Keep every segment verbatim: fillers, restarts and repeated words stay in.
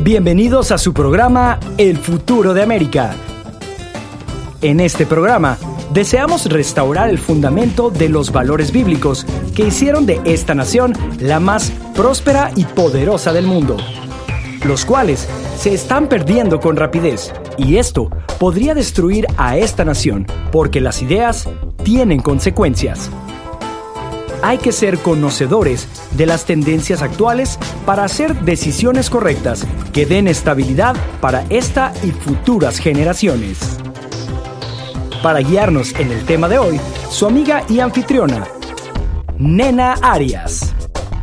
Bienvenidos a su programa El Futuro de América. En este programa, deseamos restaurar el fundamento de los valores bíblicos que hicieron de esta nación la más próspera y poderosa del mundo, los cuales se están perdiendo con rapidez, y esto podría destruir a esta nación, porque las ideas tienen consecuencias. Hay que ser conocedores de las tendencias actuales para hacer decisiones correctas que den estabilidad para esta y futuras generaciones. Para guiarnos en el tema de hoy, su amiga y anfitriona, Nena Arias.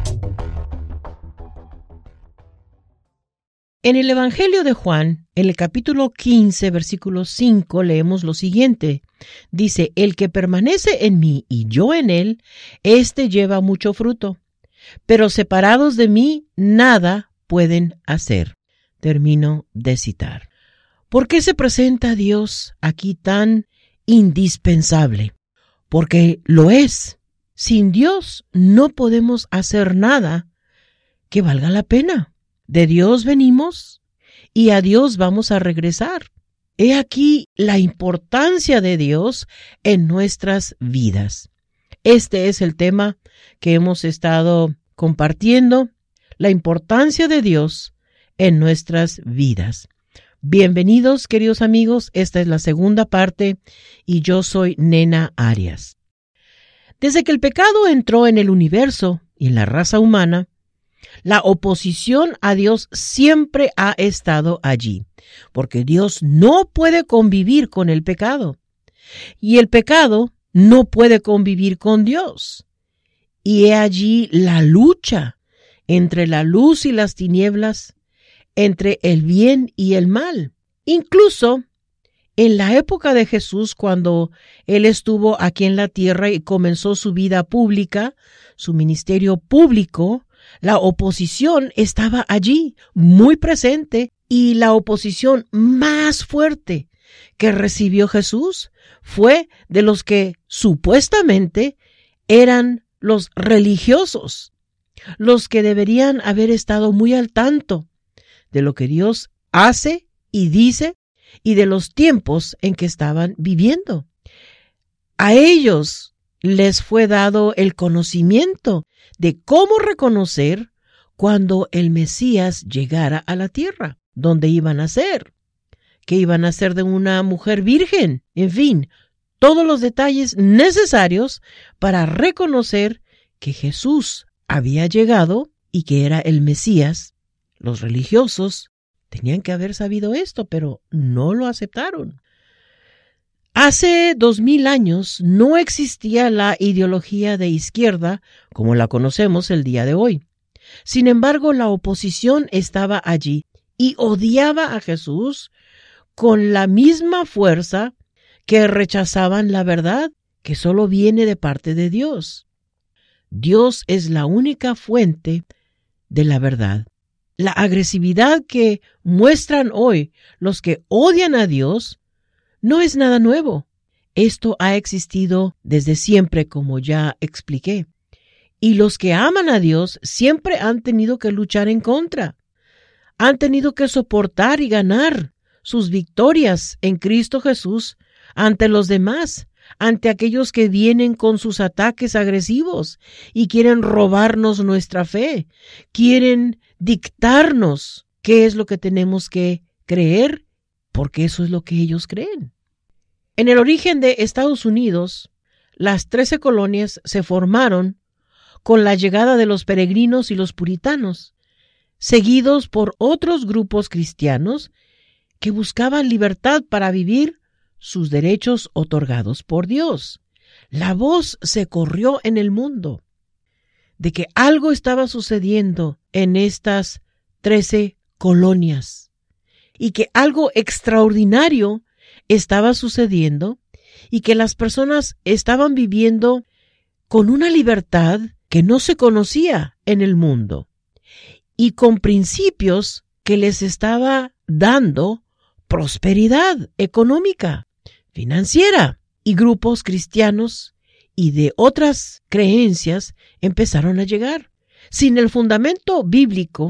En el Evangelio de Juan, en el capítulo quince, versículo cinco, leemos lo siguiente. Dice, el que permanece en mí y yo en él, éste lleva mucho fruto. Pero separados de mí, nada pueden hacer. Termino de citar. ¿Por qué se presenta a Dios aquí tan indispensable? Porque lo es. Sin Dios no podemos hacer nada que valga la pena. De Dios venimos y a Dios vamos a regresar. He aquí la importancia de Dios en nuestras vidas. Este es el tema que hemos estado compartiendo, la importancia de Dios en nuestras vidas. Bienvenidos, queridos amigos, esta es la segunda parte y yo soy Nena Arias. Desde que el pecado entró en el universo y en la raza humana, la oposición a Dios siempre ha estado allí, porque Dios no puede convivir con el pecado, y el pecado no puede convivir con Dios. Y he allí la lucha entre la luz y las tinieblas, entre el bien y el mal. Incluso en la época de Jesús, cuando Él estuvo aquí en la tierra y comenzó su vida pública, su ministerio público, la oposición estaba allí, muy presente, y la oposición más fuerte que recibió Jesús fue de los que supuestamente eran los religiosos, los que deberían haber estado muy al tanto de lo que Dios hace y dice y de los tiempos en que estaban viviendo. A ellos les fue dado el conocimiento de cómo reconocer cuando el Mesías llegara a la tierra, dónde iban a ser, que iban a ser de una mujer virgen, en fin, todos los detalles necesarios para reconocer que Jesús había llegado y que era el Mesías. Los religiosos tenían que haber sabido esto, pero no lo aceptaron. Hace dos mil años no existía la ideología de izquierda como la conocemos el día de hoy. Sin embargo, la oposición estaba allí y odiaba a Jesús con la misma fuerza que rechazaban la verdad que solo viene de parte de Dios. Dios es la única fuente de la verdad. La agresividad que muestran hoy los que odian a Dios no es nada nuevo. Esto ha existido desde siempre, como ya expliqué. Y los que aman a Dios siempre han tenido que luchar en contra. Han tenido que soportar y ganar sus victorias en Cristo Jesús ante los demás, ante aquellos que vienen con sus ataques agresivos y quieren robarnos nuestra fe, quieren dictarnos qué es lo que tenemos que creer, porque eso es lo que ellos creen. En el origen de Estados Unidos, las trece colonias se formaron con la llegada de los peregrinos y los puritanos, seguidos por otros grupos cristianos que buscaban libertad para vivir sus derechos otorgados por Dios. La voz se corrió en el mundo de que algo estaba sucediendo en estas trece colonias y que algo extraordinario estaba sucediendo y que las personas estaban viviendo con una libertad que no se conocía en el mundo y con principios que les estaba dando prosperidad económica, financiera, y grupos cristianos y de otras creencias empezaron a llegar. Sin el fundamento bíblico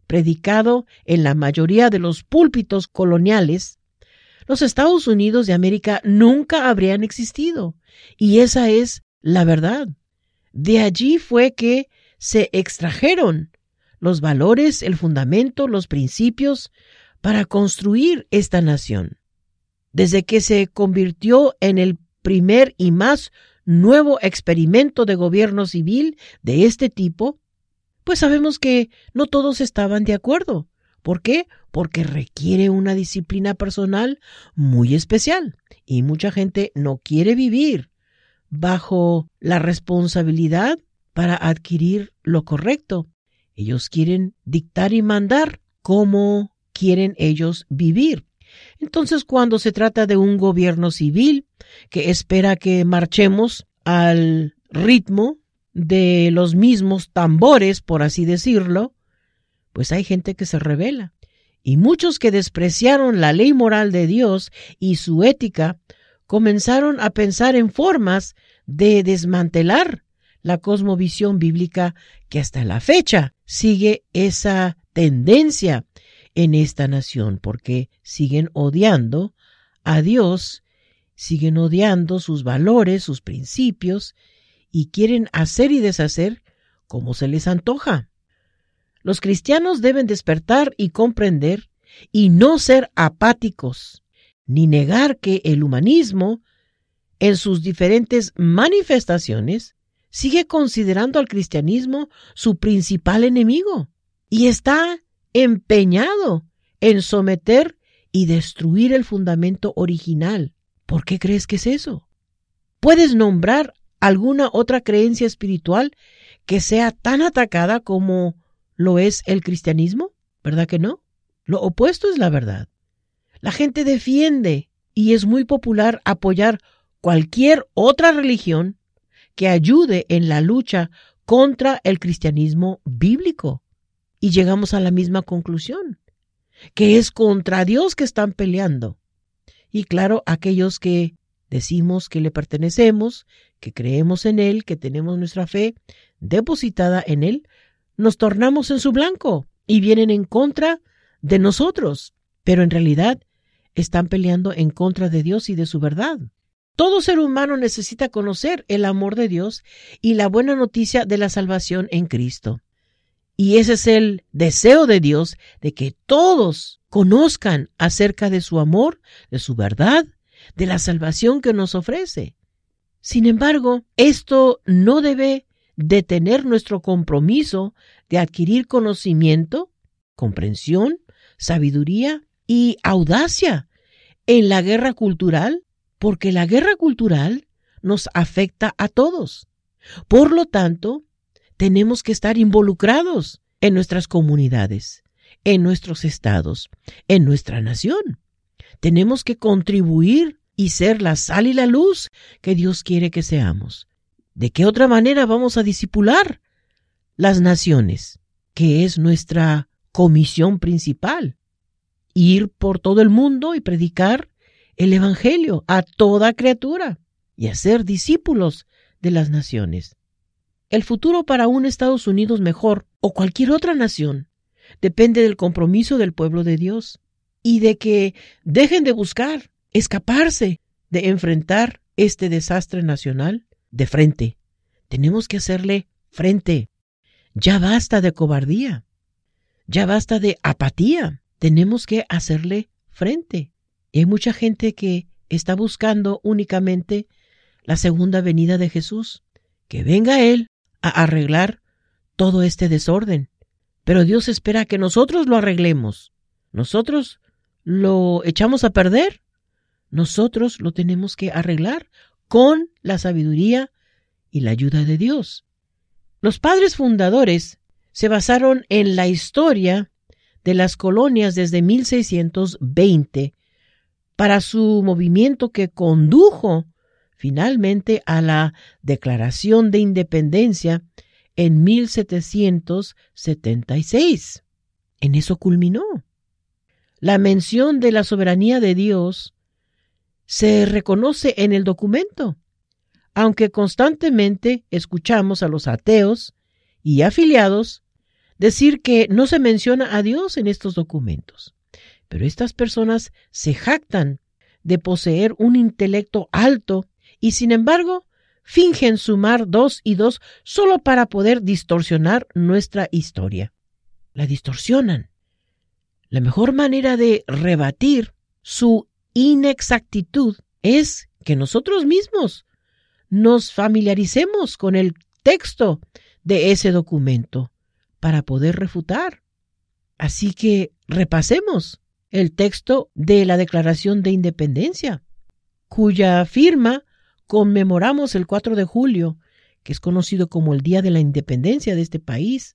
predicado en la mayoría de los púlpitos coloniales, los Estados Unidos de América nunca habrían existido. Y esa es la verdad. De allí fue que se extrajeron los valores, el fundamento, los principios para construir esta nación. Desde que se convirtió en el primer y más nuevo experimento de gobierno civil de este tipo, pues sabemos que no todos estaban de acuerdo. ¿Por qué? Porque requiere una disciplina personal muy especial y mucha gente no quiere vivir bajo la responsabilidad para adquirir lo correcto. Ellos quieren dictar y mandar cómo quieren ellos vivir. Entonces, cuando se trata de un gobierno civil que espera que marchemos al ritmo de los mismos tambores, por así decirlo, pues hay gente que se rebela. Y muchos que despreciaron la ley moral de Dios y su ética comenzaron a pensar en formas de desmantelar la cosmovisión bíblica, que hasta la fecha sigue esa tendencia en esta nación, porque siguen odiando a Dios, siguen odiando sus valores, sus principios, y quieren hacer y deshacer como se les antoja. Los cristianos deben despertar y comprender y no ser apáticos, ni negar que el humanismo, en sus diferentes manifestaciones, sigue considerando al cristianismo su principal enemigo y está empeñado en someter y destruir el fundamento original. ¿Por qué crees que es eso? ¿Puedes nombrar alguna otra creencia espiritual que sea tan atacada como lo es el cristianismo? ¿Verdad que no? Lo opuesto es la verdad. La gente defiende y es muy popular apoyar cualquier otra religión que ayude en la lucha contra el cristianismo bíblico. Y llegamos a la misma conclusión, que es contra Dios que están peleando. Y claro, aquellos que decimos que le pertenecemos, que creemos en Él, que tenemos nuestra fe depositada en Él, nos tornamos en su blanco y vienen en contra de nosotros, pero en realidad están peleando en contra de Dios y de su verdad. Todo ser humano necesita conocer el amor de Dios y la buena noticia de la salvación en Cristo. Y ese es el deseo de Dios, de que todos conozcan acerca de su amor, de su verdad, de la salvación que nos ofrece. Sin embargo, esto no debe detener nuestro compromiso de adquirir conocimiento, comprensión, sabiduría y audacia en la guerra cultural, porque la guerra cultural nos afecta a todos. Por lo tanto, tenemos que estar involucrados en nuestras comunidades, en nuestros estados, en nuestra nación. Tenemos que contribuir y ser la sal y la luz que Dios quiere que seamos. ¿De qué otra manera vamos a discipular las naciones? Que es nuestra comisión principal. Ir por todo el mundo y predicar el evangelio a toda criatura y hacer discípulos de las naciones. El futuro para un Estados Unidos mejor o cualquier otra nación depende del compromiso del pueblo de Dios y de que dejen de buscar escaparse de enfrentar este desastre nacional de frente. Tenemos que hacerle frente. Ya basta de cobardía. Ya basta de apatía. Tenemos que hacerle frente. Y hay mucha gente que está buscando únicamente la segunda venida de Jesús, que venga Él a arreglar todo este desorden. Pero Dios espera que nosotros lo arreglemos. Nosotros lo echamos a perder. Nosotros lo tenemos que arreglar con la sabiduría y la ayuda de Dios. Los padres fundadores se basaron en la historia de las colonias desde mil seiscientos veinte para su movimiento que condujo finalmente a la Declaración de Independencia en mil setecientos setenta y seis. En eso culminó. La mención de la soberanía de Dios se reconoce en el documento, aunque constantemente escuchamos a los ateos y afiliados decir que no se menciona a Dios en estos documentos. Pero estas personas se jactan de poseer un intelecto alto y, sin embargo, fingen sumar dos y dos solo para poder distorsionar nuestra historia. La distorsionan. La mejor manera de rebatir su inexactitud es que nosotros mismos nos familiaricemos con el texto de ese documento para poder refutar. Así que repasemos el texto de la Declaración de Independencia, cuya firma conmemoramos el cuatro de julio, que es conocido como el Día de la Independencia de este país,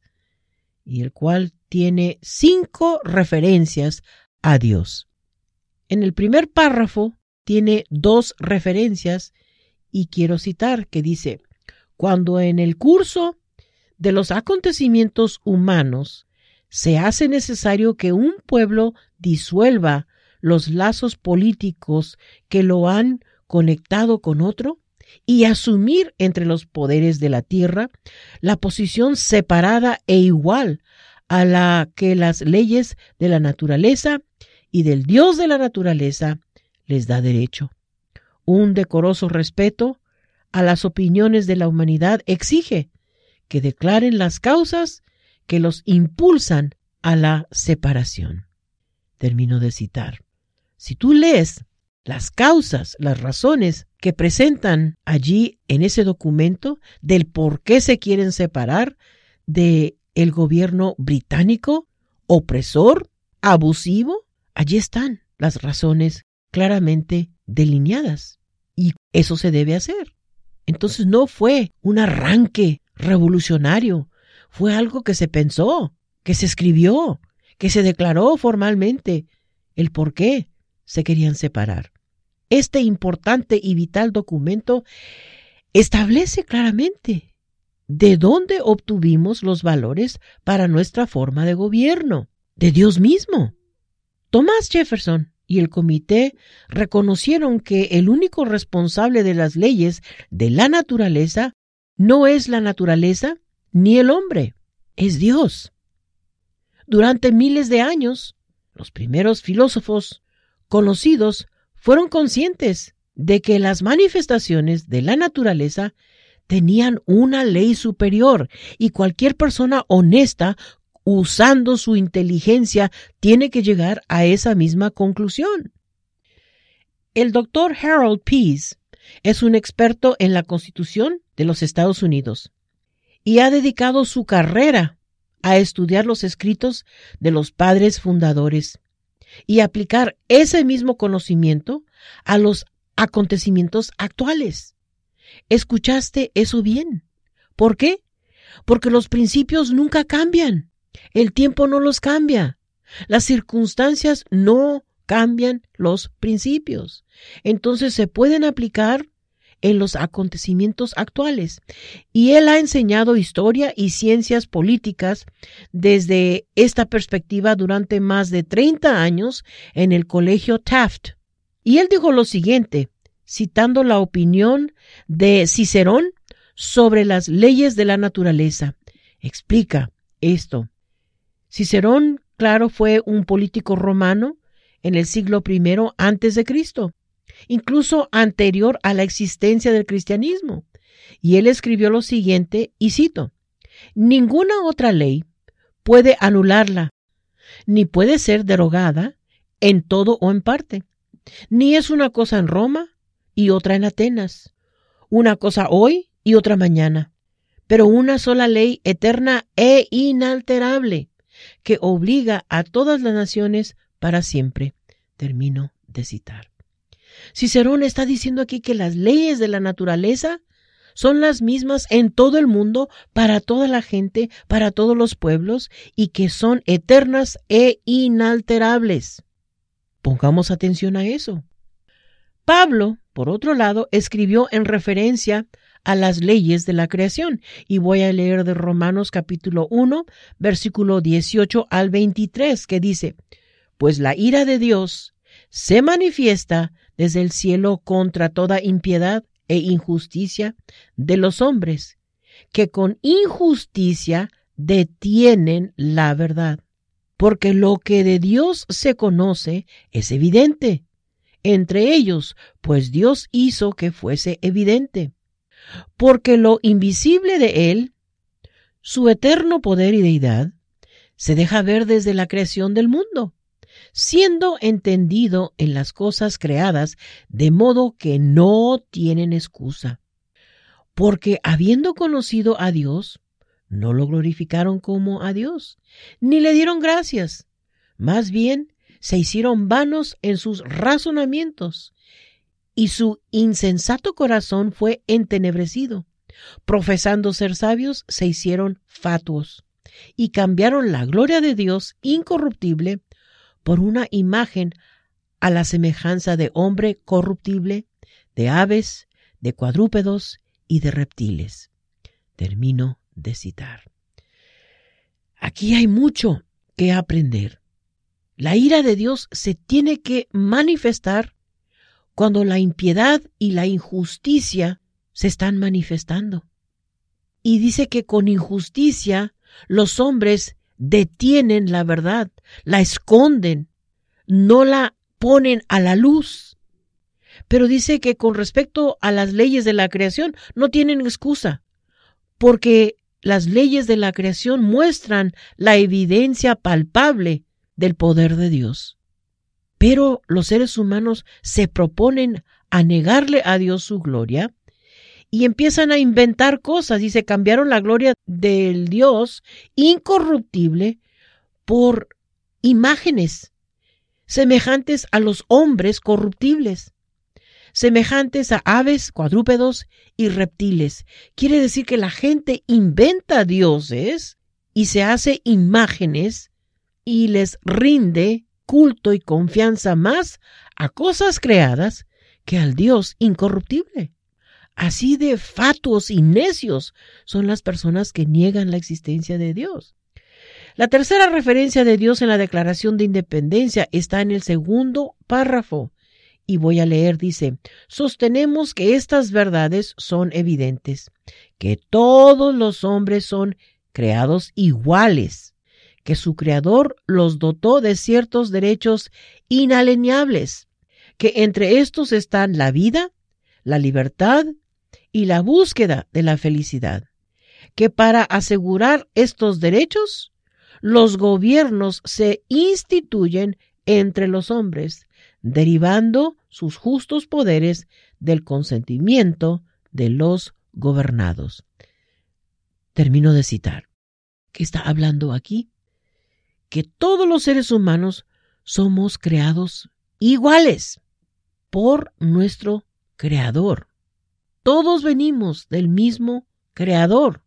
y el cual tiene cinco referencias a Dios. En el primer párrafo tiene dos referencias y quiero citar que dice: cuando en el curso de los acontecimientos humanos se hace necesario que un pueblo disuelva los lazos políticos que lo han conectado con otro y asumir entre los poderes de la tierra la posición separada e igual a la que las leyes de la naturaleza y del Dios de la naturaleza les da derecho. Un decoroso respeto a las opiniones de la humanidad exige que declaren las causas que los impulsan a la separación. Termino de citar. Si tú lees las causas, las razones que presentan allí en ese documento del por qué se quieren separar del gobierno británico, opresor, abusivo, allí están las razones claramente delineadas. Y eso se debe hacer. Entonces no fue un arranque revolucionario, fue algo que se pensó, que se escribió, que se declaró formalmente el por qué se querían separar. Este importante y vital documento establece claramente de dónde obtuvimos los valores para nuestra forma de gobierno, de Dios mismo. Thomas Jefferson y el comité reconocieron que el único responsable de las leyes de la naturaleza no es la naturaleza ni el hombre, es Dios. Durante miles de años, los primeros filósofos conocidos fueron conscientes de que las manifestaciones de la naturaleza tenían una ley superior y cualquier persona honesta, usando su inteligencia, tiene que llegar a esa misma conclusión. El doctor Harold Pease es un experto en la Constitución de los Estados Unidos y ha dedicado su carrera a estudiar los escritos de los padres fundadores y aplicar ese mismo conocimiento a los acontecimientos actuales. ¿Escuchaste eso bien? ¿Por qué? Porque los principios nunca cambian. El tiempo no los cambia. Las circunstancias no cambian los principios. Entonces se pueden aplicar en los acontecimientos actuales. Y él ha enseñado historia y ciencias políticas desde esta perspectiva durante más de treinta años en el Colegio Taft. Y él dijo lo siguiente, citando la opinión de Cicerón sobre las leyes de la naturaleza. Explica esto. Cicerón, claro, fue un político romano en el siglo primero antes de Cristo, incluso anterior a la existencia del cristianismo. Y él escribió lo siguiente, y cito: ninguna otra ley puede anularla, ni puede ser derogada en todo o en parte. Ni es una cosa en Roma y otra en Atenas, una cosa hoy y otra mañana, pero una sola ley eterna e inalterable que obliga a todas las naciones para siempre. Termino de citar. Cicerón está diciendo aquí que las leyes de la naturaleza son las mismas en todo el mundo, para toda la gente, para todos los pueblos, y que son eternas e inalterables. Pongamos atención a eso. Pablo, por otro lado, escribió en referencia a las leyes de la creación, y voy a leer de Romanos capítulo uno, versículo dieciocho al veintitrés, que dice: pues la ira de Dios se manifiesta desde el cielo contra toda impiedad e injusticia de los hombres, que con injusticia detienen la verdad, porque lo que de Dios se conoce es evidente. Entre ellos, pues Dios hizo que fuese evidente, porque lo invisible de Él, su eterno poder y deidad, se deja ver desde la creación del mundo, siendo entendido en las cosas creadas, de modo que no tienen excusa. Porque habiendo conocido a Dios, no lo glorificaron como a Dios, ni le dieron gracias. Más bien, se hicieron vanos en sus razonamientos, y su insensato corazón fue entenebrecido. Profesando ser sabios, se hicieron fatuos, y cambiaron la gloria de Dios incorruptible por una imagen a la semejanza de hombre corruptible, de aves, de cuadrúpedos y de reptiles. Termino de citar. Aquí hay mucho que aprender. La ira de Dios se tiene que manifestar cuando la impiedad y la injusticia se están manifestando. Y dice que con injusticia los hombres detienen la verdad, la esconden, no la ponen a la luz. Pero dice que con respecto a las leyes de la creación no tienen excusa, porque las leyes de la creación muestran la evidencia palpable del poder de Dios. Pero los seres humanos se proponen a negarle a Dios su gloria y empiezan a inventar cosas. Dice, cambiaron la gloria del Dios incorruptible por imágenes semejantes a los hombres corruptibles, semejantes a aves, cuadrúpedos y reptiles. Quiere decir que la gente inventa dioses y se hace imágenes y les rinde culto y confianza más a cosas creadas que al Dios incorruptible. Así de fatuos y necios son las personas que niegan la existencia de Dios. La tercera referencia de Dios en la Declaración de Independencia está en el segundo párrafo. Y voy a leer, dice, sostenemos que estas verdades son evidentes, que todos los hombres son creados iguales, que su Creador los dotó de ciertos derechos inalienables, que entre estos están la vida, la libertad y la búsqueda de la felicidad, que para asegurar estos derechos, los gobiernos se instituyen entre los hombres, derivando sus justos poderes del consentimiento de los gobernados. Termino de citar. ¿Qué está hablando aquí? Que todos los seres humanos somos creados iguales por nuestro Creador. Todos venimos del mismo Creador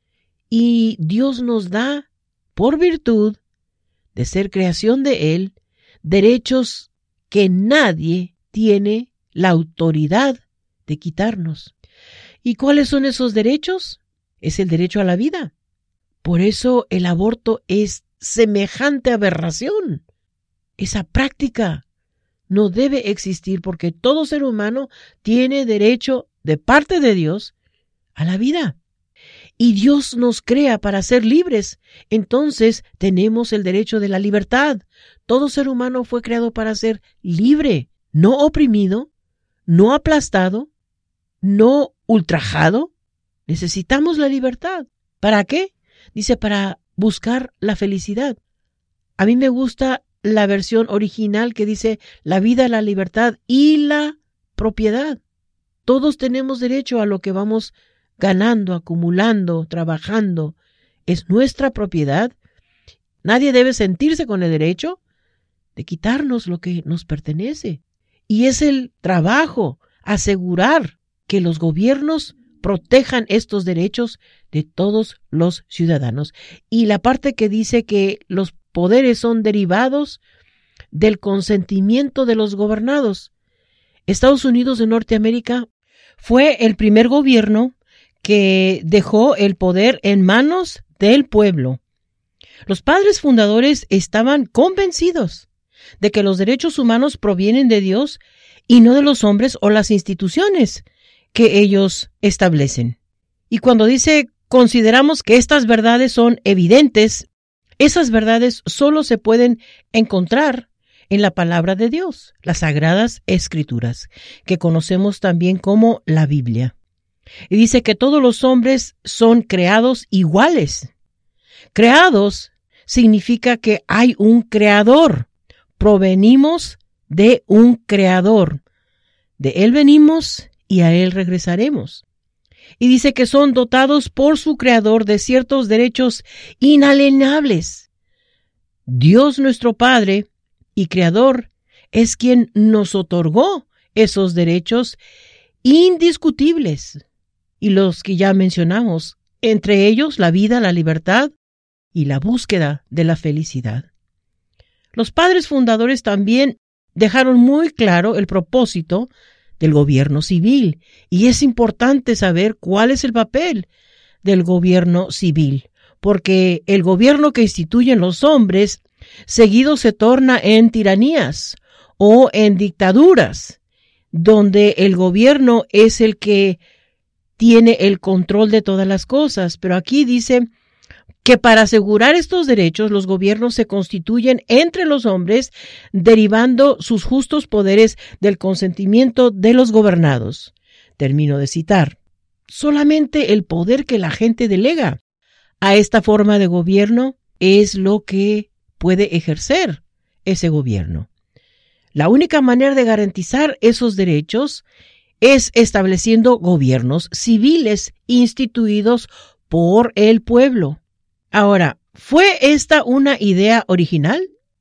y Dios nos da, por virtud de ser creación de Él, derechos que nadie tiene la autoridad de quitarnos. ¿Y cuáles son esos derechos? Es el derecho a la vida. Por eso el aborto es semejante aberración. Esa práctica no debe existir porque todo ser humano tiene derecho de parte de Dios a la vida. Y Dios nos crea para ser libres. Entonces tenemos el derecho de la libertad. Todo ser humano fue creado para ser libre, no oprimido, no aplastado, no ultrajado. Necesitamos la libertad. ¿Para qué? Dice, para buscar la felicidad. A mí me gusta la versión original que dice la vida, la libertad y la propiedad. Todos tenemos derecho a lo que vamos ganando, acumulando, trabajando. Es nuestra propiedad. Nadie debe sentirse con el derecho de quitarnos lo que nos pertenece. Y es el trabajo asegurar que los gobiernos protejan estos derechos de todos los ciudadanos. Y la parte que dice que los poderes son derivados del consentimiento de los gobernados. Estados Unidos de Norteamérica fue el primer gobierno que dejó el poder en manos del pueblo. Los padres fundadores estaban convencidos de que los derechos humanos provienen de Dios y no de los hombres o las instituciones que ellos establecen. Y cuando dice consideramos que estas verdades son evidentes, esas verdades solo se pueden encontrar en la palabra de Dios, las Sagradas Escrituras, que conocemos también como la Biblia. Y dice que todos los hombres son creados iguales. Creados significa que hay un creador. Provenimos de un creador. De él venimos y a él regresaremos. Y dice que son dotados por su creador de ciertos derechos inalienables. Dios nuestro Padre y Creador es quien nos otorgó esos derechos indiscutibles. Y los que ya mencionamos, entre ellos la vida, la libertad y la búsqueda de la felicidad. Los padres fundadores también dejaron muy claro el propósito del gobierno civil, y es importante saber cuál es el papel del gobierno civil, porque el gobierno que instituyen los hombres seguido se torna en tiranías o en dictaduras, donde el gobierno es el que tiene el control de todas las cosas. Pero aquí dice que para asegurar estos derechos, los gobiernos se constituyen entre los hombres, derivando sus justos poderes del consentimiento de los gobernados. Termino de citar. Solamente el poder que la gente delega a esta forma de gobierno es lo que puede ejercer ese gobierno. La única manera de garantizar esos derechos es estableciendo gobiernos civiles instituidos por el pueblo. Ahora, ¿fue esta una idea original?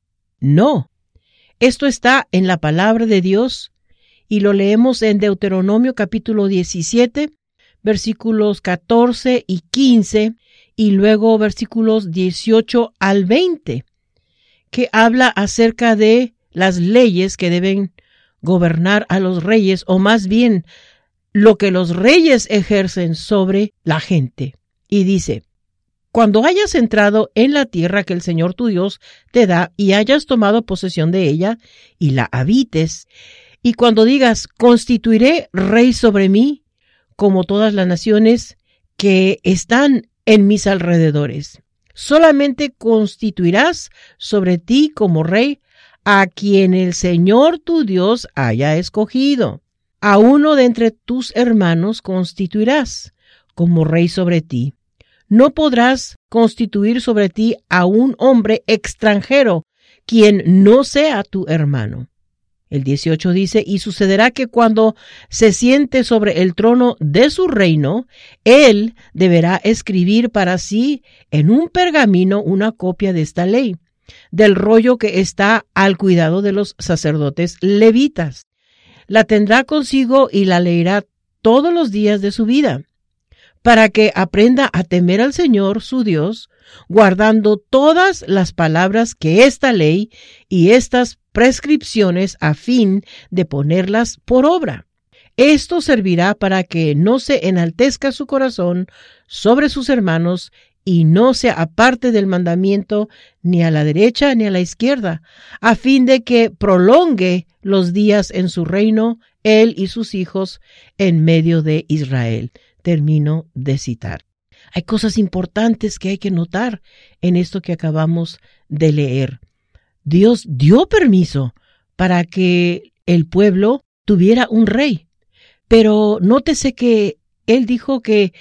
No. Esto está en la palabra de Dios y lo leemos en Deuteronomio capítulo diecisiete, versículos catorce y quince, y luego versículos dieciocho al veinte, que habla acerca de las leyes que deben gobernar a los reyes, o más bien lo que los reyes ejercen sobre la gente. Y dice: cuando hayas entrado en la tierra que el Señor tu Dios te da y hayas tomado posesión de ella y la habites, y cuando digas: constituiré rey sobre mí, como todas las naciones que están en mis alrededores, solamente constituirás sobre ti como rey a quien el Señor tu Dios haya escogido. A uno de entre tus hermanos constituirás como rey sobre ti. No podrás constituir sobre ti a un hombre extranjero, quien no sea tu hermano. El dieciocho dice: y sucederá que cuando se siente sobre el trono de su reino, él deberá escribir para sí en un pergamino una copia de esta ley, del rollo que está al cuidado de los sacerdotes levitas. La tendrá consigo y la leerá todos los días de su vida, para que aprenda a temer al Señor su Dios, guardando todas las palabras que esta ley y estas prescripciones a fin de ponerlas por obra. Esto servirá para que no se enaltezca su corazón sobre sus hermanos y no se aparte del mandamiento ni a la derecha ni a la izquierda, a fin de que prolongue los días en su reino, él y sus hijos, en medio de Israel. Termino de citar. Hay cosas importantes que hay que notar en esto que acabamos de leer. Dios dio permiso para que el pueblo tuviera un rey, pero nótese que él dijo que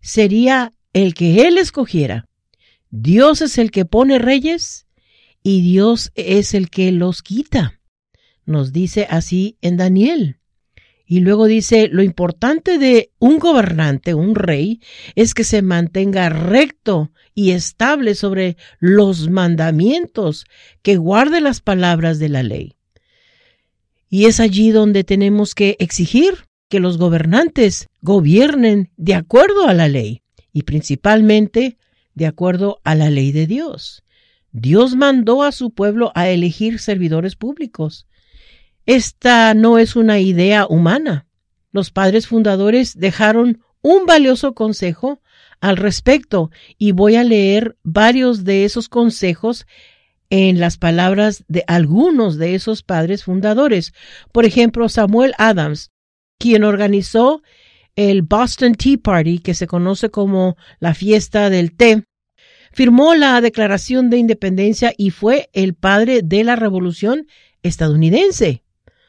sería el que él escogiera. Dios es el que pone reyes y Dios es el que los quita. Nos dice así en Daniel. Y luego dice: lo importante de un gobernante, un rey, es que se mantenga recto y estable sobre los mandamientos, que guarde las palabras de la ley. Y es allí donde tenemos que exigir que los gobernantes gobiernen de acuerdo a la ley y principalmente de acuerdo a la ley de Dios. Dios mandó a su pueblo a elegir servidores públicos. Esta no es una idea humana. Los padres fundadores dejaron un valioso consejo al respecto y voy a leer varios de esos consejos en las palabras de algunos de esos padres fundadores. Por ejemplo, Samuel Adams, quien organizó el Boston Tea Party, que se conoce como la fiesta del té, firmó la Declaración de Independencia y fue el padre de la Revolución estadounidense.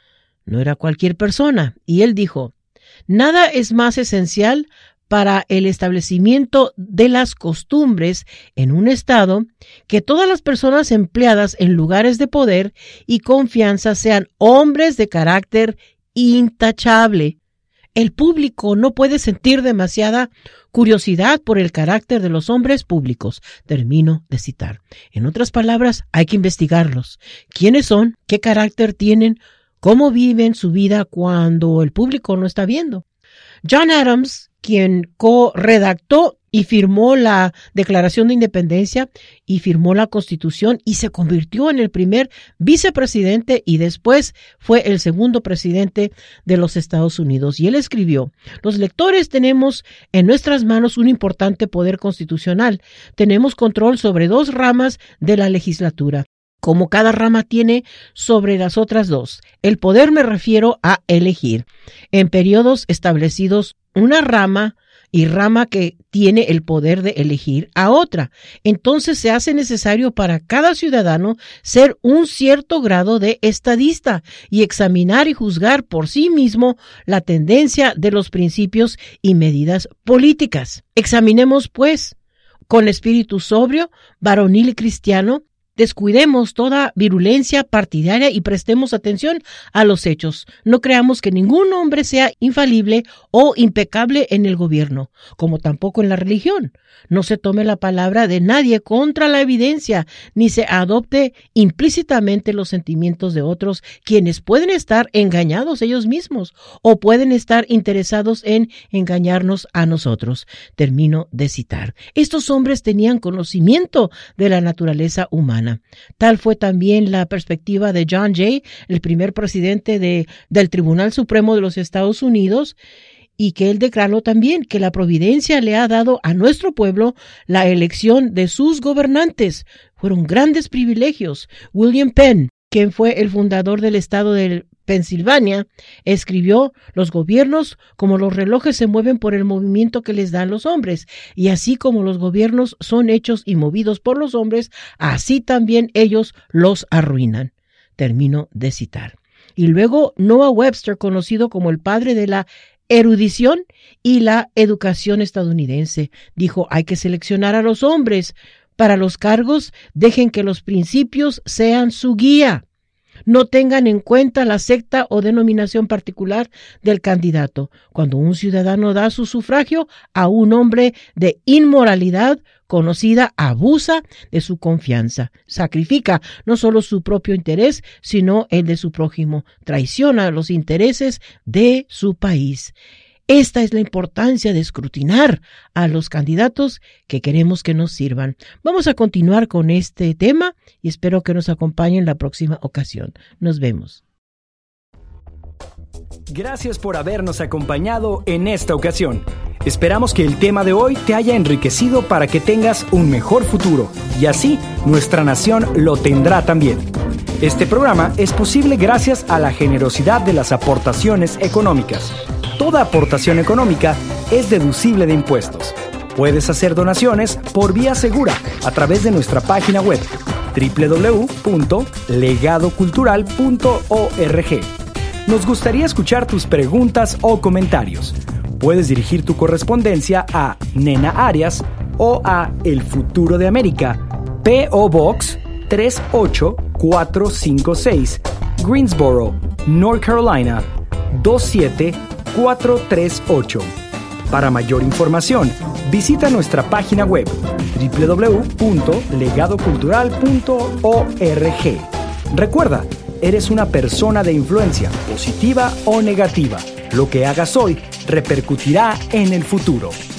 No era cualquier persona, y él dijo: nada es más esencial para el establecimiento de las costumbres en un estado que todas las personas empleadas en lugares de poder y confianza sean hombres de carácter intachable. El público no puede sentir demasiada curiosidad por el carácter de los hombres públicos. Termino de citar. En otras palabras, hay que investigarlos. ¿Quiénes son? ¿Qué carácter tienen? ¿Cómo viven su vida cuando el público no está viendo? John Adams, quien co-redactó y firmó la Declaración de Independencia y firmó la Constitución y se convirtió en el primer vicepresidente y después fue el segundo presidente de los Estados Unidos. Y él escribió: los lectores tenemos en nuestras manos un importante poder constitucional. Tenemos control sobre dos ramas de la legislatura, como cada rama tiene sobre las otras dos. El poder me refiero a elegir en periodos establecidos una rama y rama que tiene el poder de elegir a otra. Entonces se hace necesario para cada ciudadano ser un cierto grado de estadista y examinar y juzgar por sí mismo la tendencia de los principios y medidas políticas. Examinemos, pues, con espíritu sobrio, varonil y cristiano, descuidemos toda virulencia partidaria y prestemos atención a los hechos. No creamos que ningún hombre sea infalible o impecable en el gobierno, como tampoco en la religión. No se tome la palabra de nadie contra la evidencia, ni se adopte implícitamente los sentimientos de otros, quienes pueden estar engañados ellos mismos o pueden estar interesados en engañarnos a nosotros. Termino de citar. Estos hombres tenían conocimiento de la naturaleza humana. Tal fue también la perspectiva de John Jay, el primer presidente de, del Tribunal Supremo de los Estados Unidos, y que él declaró también que la providencia le ha dado a nuestro pueblo la elección de sus gobernantes. Fueron grandes privilegios. William Penn, quien fue el fundador del estado de Pensilvania, escribió: los gobiernos, como los relojes, se mueven por el movimiento que les dan los hombres, y así como los gobiernos son hechos y movidos por los hombres, así también ellos los arruinan. Termino de citar. Y luego Noah Webster, conocido como el padre de la erudición y la educación estadounidense, dijo: hay que seleccionar a los hombres para los cargos, dejen que los principios sean su guía. No tengan en cuenta la secta o denominación particular del candidato. Cuando un ciudadano da su sufragio a un hombre de inmoralidad conocida, abusa de su confianza, sacrifica no solo su propio interés, sino el de su prójimo, traiciona los intereses de su país. Esta es la importancia de escrutinar a los candidatos que queremos que nos sirvan. Vamos a continuar con este tema y espero que nos acompañen en la próxima ocasión. Nos vemos. Gracias por habernos acompañado en esta ocasión. Esperamos que el tema de hoy te haya enriquecido para que tengas un mejor futuro y así nuestra nación lo tendrá también. Este programa es posible gracias a la generosidad de las aportaciones económicas. Toda aportación económica es deducible de impuestos. Puedes hacer donaciones por vía segura a través de nuestra página web doble u doble u doble u punto legado cultural punto org. Nos gustaría escuchar tus preguntas o comentarios. Puedes dirigir tu correspondencia a Nena Arias o a El Futuro de América, P O Box tres ocho cuatro cinco seis, Greensboro, North Carolina dos siete cuatro tres ocho. Para mayor información, visita nuestra página web doble u doble u doble u punto legado cultural punto org. Recuerda, eres una persona de influencia, positiva o negativa. Lo que hagas hoy repercutirá en el futuro.